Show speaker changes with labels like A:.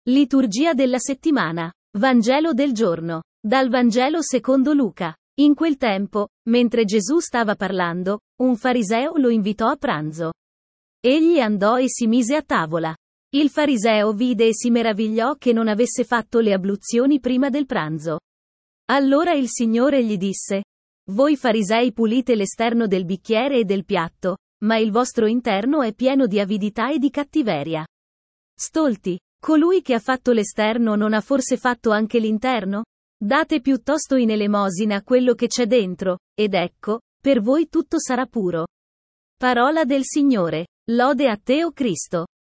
A: Liturgia della settimana. Vangelo del giorno. Dal Vangelo secondo Luca. In quel tempo, mentre Gesù stava parlando, un fariseo lo invitò a pranzo. Egli andò e si mise a tavola. Il fariseo vide e si meravigliò che non avesse fatto le abluzioni prima del pranzo. Allora il Signore gli disse: Voi farisei pulite l'esterno del bicchiere e del piatto, ma il vostro interno è pieno di avidità e di cattiveria. Stolti! Colui che ha fatto l'esterno non ha forse fatto anche l'interno? Date piuttosto in elemosina quello che c'è dentro, ed ecco, per voi tutto sarà puro. Parola del Signore. Lode a te, o Cristo.